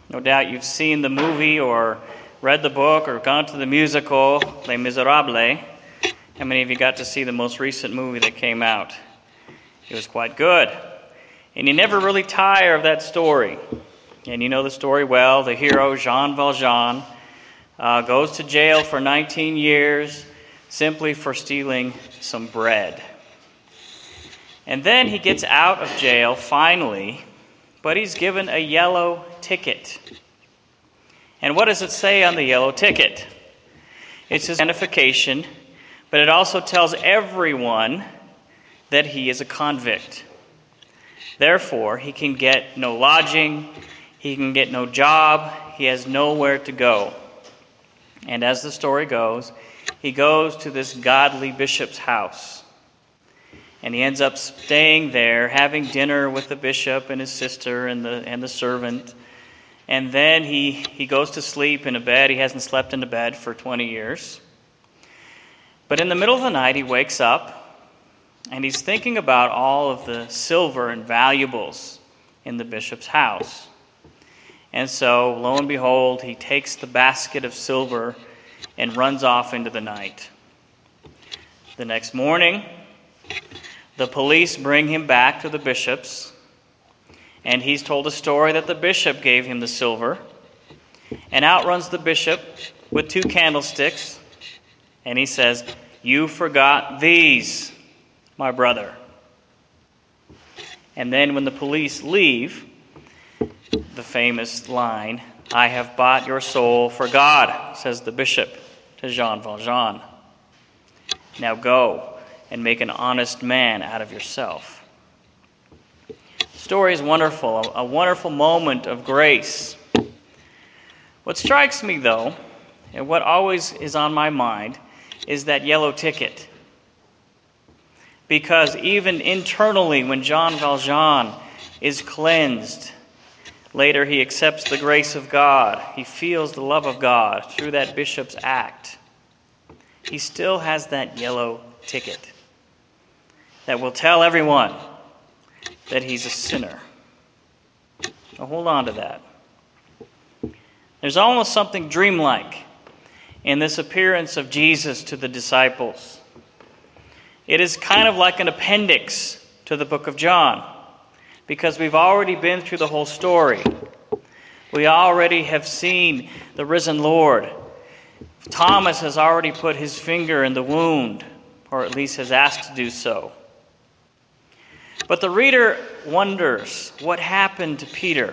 No doubt you've seen the movie or read the book or gone to the musical, Les Miserables. How many of you got to see the most recent movie that came out? It was quite good. And you never really tire of that story. And you know the story well. The hero, Jean Valjean, goes to jail for 19 years simply for stealing some bread. And then he gets out of jail finally, but he's given a yellow ticket. And what does it say on the yellow ticket? It's his identification, but it also tells everyone that he is a convict. Therefore, he can get no lodging, he can get no job, he has nowhere to go. And as the story goes, he goes to this godly bishop's house. And he ends up staying there, having dinner with the bishop and his sister and the servant. And then he goes to sleep in a bed. He hasn't slept in a bed for 20 years. But in the middle of the night, he wakes up, and he's thinking about all of the silver and valuables in the bishop's house. And so, lo and behold, he takes the basket of silver and runs off into the night. The next morning, the police bring him back to the bishop's, and he's told a story that the bishop gave him the silver. And out runs the bishop with 2 candlesticks, and he says, "You forgot these, my brother." And then when the police leave, the famous line, "I have bought your soul for God," says the bishop to Jean Valjean. "Now go and make an honest man out of yourself." The story is wonderful, a wonderful moment of grace. What strikes me, though, and what always is on my mind, is that yellow ticket. Because even internally, when Jean Valjean is cleansed, later he accepts the grace of God. He feels the love of God through that bishop's act. He still has that yellow ticket that will tell everyone that he's a sinner. Now hold on to that. There's almost something dreamlike in this appearance of Jesus to the disciples. It is kind of like an appendix to the book of John, because we've already been through the whole story. We already have seen the risen Lord. Thomas has already put his finger in the wound, or at least has asked to do so. But the reader wonders what happened to Peter.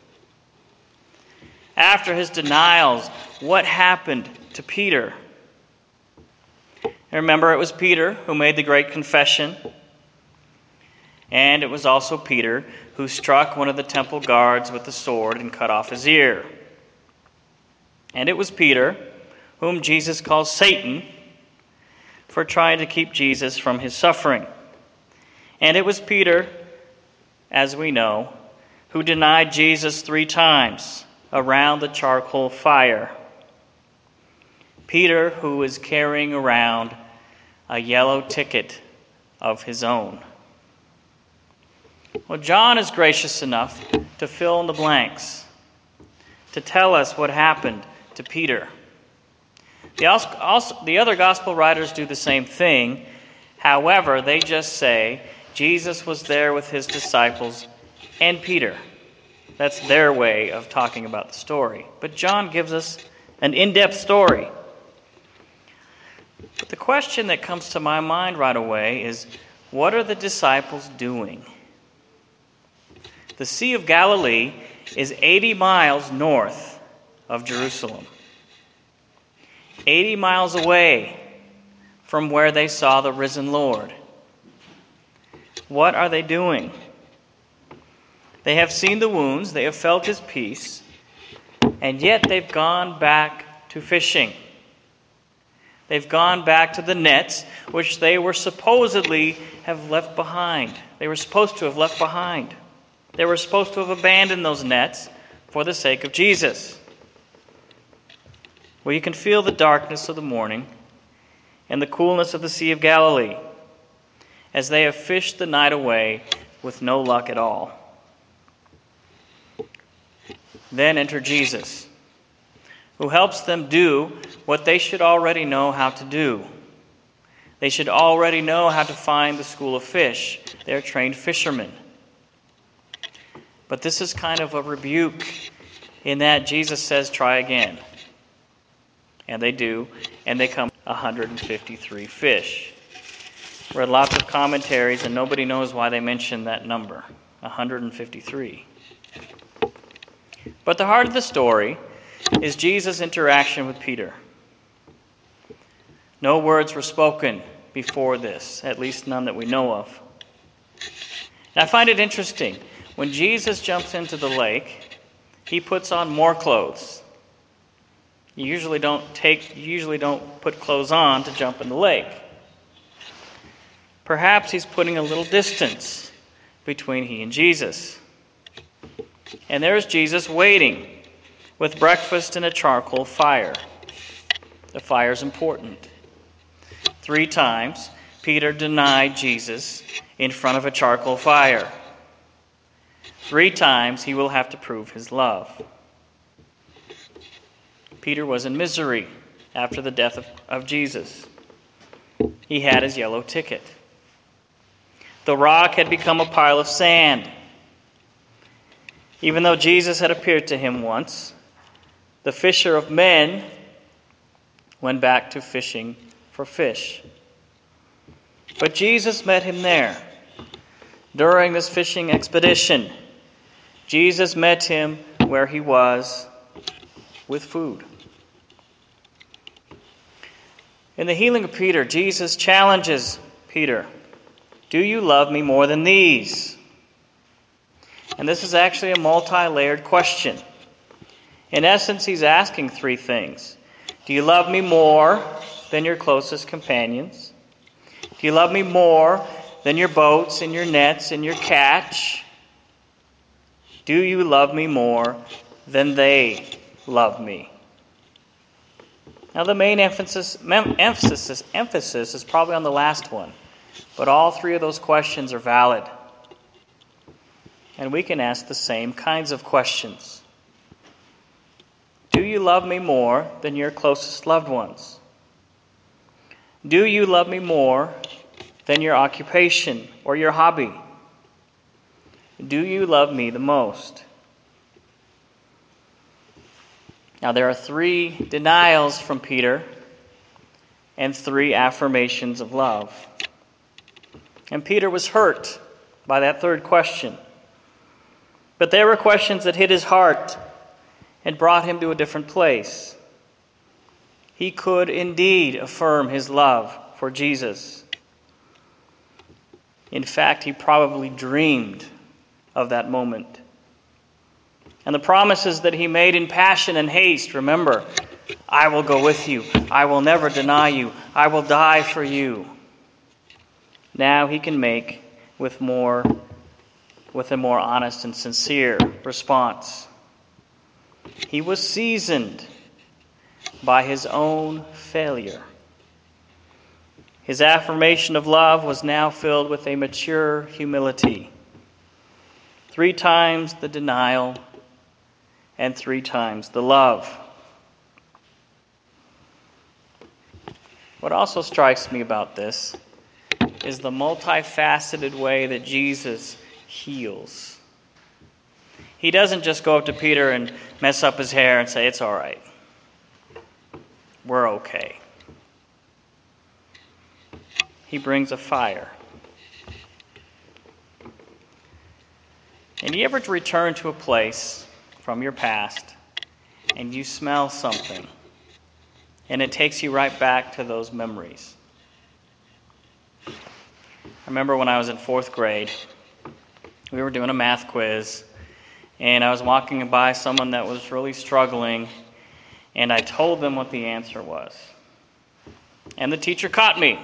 After his denials, what happened to Peter? Remember, it was Peter who made the great confession. And it was also Peter who struck one of the temple guards with the sword and cut off his ear. And it was Peter whom Jesus calls Satan for trying to keep Jesus from his suffering. And it was Peter, as we know, who denied Jesus 3 times around the charcoal fire. Peter, who was carrying around a yellow ticket of his own. Well, John is gracious enough to fill in the blanks, to tell us what happened to Peter. The other gospel writers do the same thing. However, they just say Jesus was there with his disciples and Peter. That's their way of talking about the story. But John gives us an in-depth story. But the question that comes to my mind right away is, what are the disciples doing? The Sea of Galilee is 80 miles north of Jerusalem. 80 miles away from where they saw the risen Lord. What are they doing? They have seen the wounds, they have felt his peace, and yet they've gone back to fishing. They've gone back to the nets which they were supposedly have left behind. They were supposed to have left behind. They were supposed to have abandoned those nets for the sake of Jesus. Well, you can feel the darkness of the morning and the coolness of the Sea of Galilee as they have fished the night away with no luck at all. Then enter Jesus, who helps them do what they should already know how to do. They should already know how to find the school of fish. They're trained fishermen. But this is kind of a rebuke in that Jesus says, try again. And they do, and they come 153 fish. Read lots of commentaries, and nobody knows why they mention that number, 153. But the heart of the story is Jesus' interaction with Peter. No words were spoken before this, at least none that we know of. And I find it interesting. When Jesus jumps into the lake, he puts on more clothes. You usually don't put clothes on to jump in the lake. Perhaps he's putting a little distance between he and Jesus. And there's Jesus waiting with breakfast and a charcoal fire. The fire's important. 3 times, Peter denied Jesus in front of a charcoal fire. 3 times, he will have to prove his love. Peter was in misery after the death of Jesus. He had his yellow ticket. The rock had become a pile of sand. Even though Jesus had appeared to him once, the fisher of men went back to fishing for fish. But Jesus met him there. During this fishing expedition, Jesus met him where he was with food. In the healing of Peter, Jesus challenges Peter, do you love me more than these? And this is actually a multi-layered question. In essence, he's asking 3 things. Do you love me more than your closest companions? Do you love me more than your boats and your nets and your catch? Do you love me more than they love me? Now the main emphasis is probably on the last one. But all 3 of those questions are valid. And we can ask the same kinds of questions. Do you love me more than your closest loved ones? Do you love me more than your occupation or your hobby? Do you love me the most? Now there are 3 denials from Peter and 3 affirmations of love. And Peter was hurt by that 3rd question. But there were questions that hit his heart and brought him to a different place. He could indeed affirm his love for Jesus. In fact, he probably dreamed of that moment. And the promises that he made in passion and haste, remember, I will go with you. I will never deny you. I will die for you. Now he can make with a more honest and sincere response. He was seasoned by his own failure. His affirmation of love was now filled with a mature humility. 3 times the denial and 3 times the love. What also strikes me about this is the multifaceted way that Jesus heals. He doesn't just go up to Peter and mess up his hair and say, it's all right. We're okay. He brings a fire. And you ever return to a place from your past and you smell something and it takes you right back to those memories? I remember when I was in 4th grade, we were doing a math quiz, and I was walking by someone that was really struggling, and I told them what the answer was. And the teacher caught me.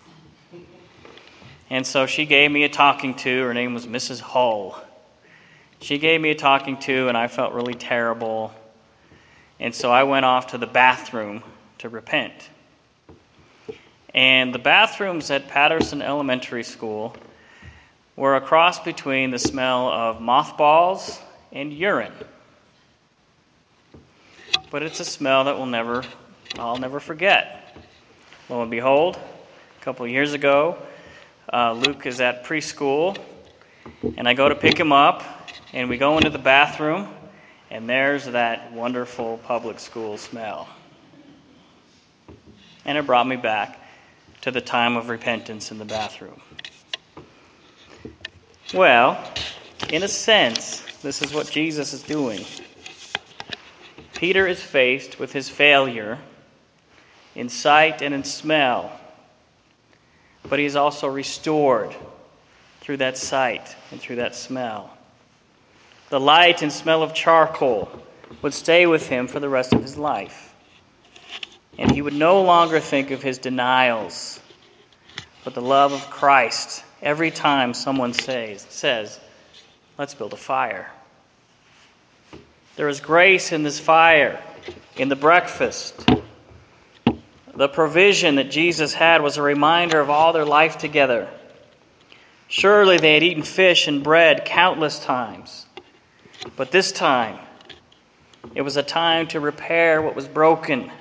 And so she gave me a talking to. Her name was Mrs. Hull. She gave me a talking to, and I felt really terrible. And so I went off to the bathroom to repent. And the bathrooms at Patterson Elementary School were a cross between the smell of mothballs and urine. but it's a smell that I'll never forget. Lo and behold, a couple of years ago, Luke is at preschool, and I go to pick him up, and we go into the bathroom, and there's that wonderful public school smell. And it brought me back to the time of repentance in the bathroom. Well, in a sense, this is what Jesus is doing. Peter is faced with his failure in sight and in smell, but he is also restored through that sight and through that smell. The light and smell of charcoal would stay with him for the rest of his life. And he would no longer think of his denials, but the love of Christ every time someone says, let's build a fire. There is grace in this fire, in the breakfast. The provision that Jesus had was a reminder of all their life together. Surely they had eaten fish and bread countless times, but this time it was a time to repair what was broken.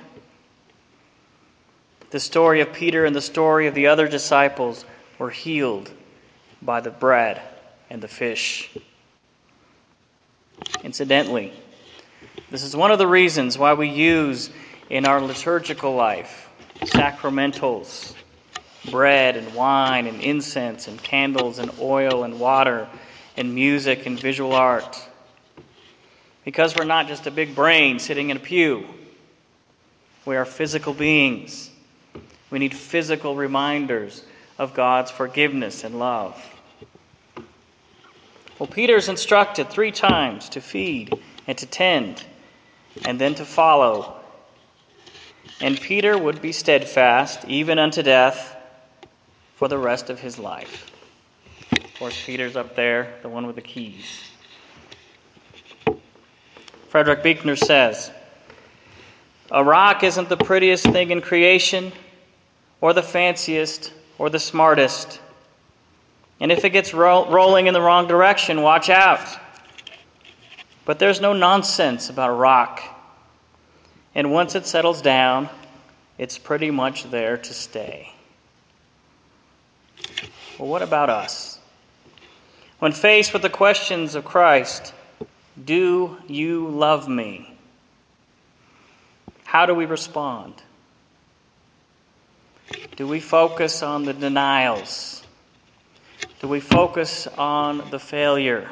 The story of Peter and the story of the other disciples were healed by the bread and the fish. Incidentally, this is one of the reasons why we use in our liturgical life sacramentals, bread and wine and incense and candles and oil and water and music and visual art. Because we're not just a big brain sitting in a pew. We are physical beings. We need physical reminders of God's forgiveness and love. Well, Peter's instructed 3 times to feed and to tend and then to follow. And Peter would be steadfast, even unto death, for the rest of his life. Of course, Peter's up there, the one with the keys. Frederick Buechner says, a rock isn't the prettiest thing in creation, or the fanciest, or the smartest. And if it gets rolling in the wrong direction, watch out. But there's no nonsense about a rock. And once it settles down, it's pretty much there to stay. Well, what about us? When faced with the questions of Christ, do you love me? How do we respond? Do we focus on the denials? Do we focus on the failure?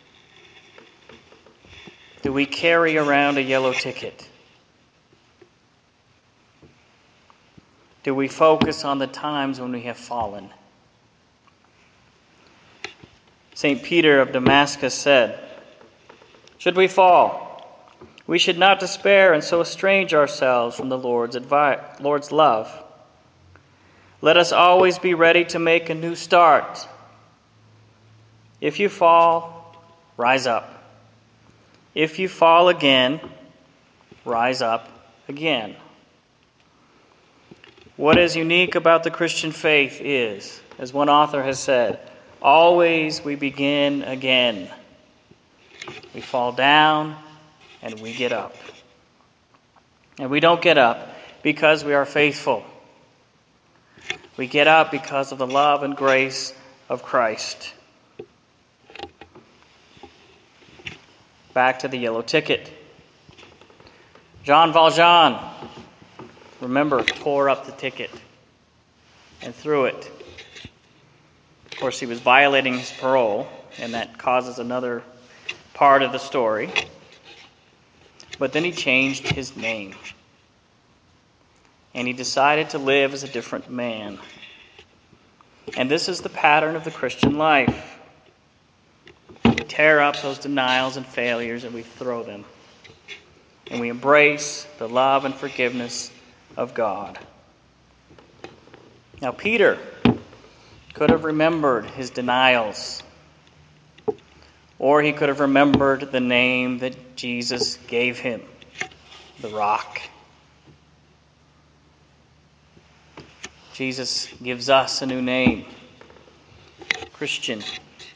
Do we carry around a yellow ticket? Do we focus on the times when we have fallen? St. Peter of Damascus said, should we fall, we should not despair and so estrange ourselves from the Lord's love. Let us always be ready to make a new start. If you fall, rise up. If you fall again, rise up again. What is unique about the Christian faith is, as one author has said, always we begin again. We fall down and we get up. And we don't get up because we are faithful. We get up because of the love and grace of Christ. Back to the yellow ticket. Jean Valjean, remember, tore up the ticket and threw it. Of course, he was violating his parole, and that causes another part of the story. But then he changed his name. And he decided to live as a different man. And this is the pattern of the Christian life. We tear up those denials and failures and we throw them. And we embrace the love and forgiveness of God. Now, Peter could have remembered his denials. Or he could have remembered the name that Jesus gave him, the rock. Jesus gives us a new name, Christian.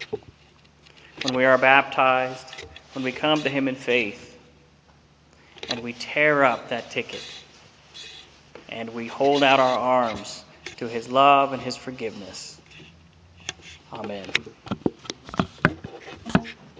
When we are baptized, when we come to him in faith. and we tear up that ticket, and we hold out our arms to His love and His forgiveness. Amen.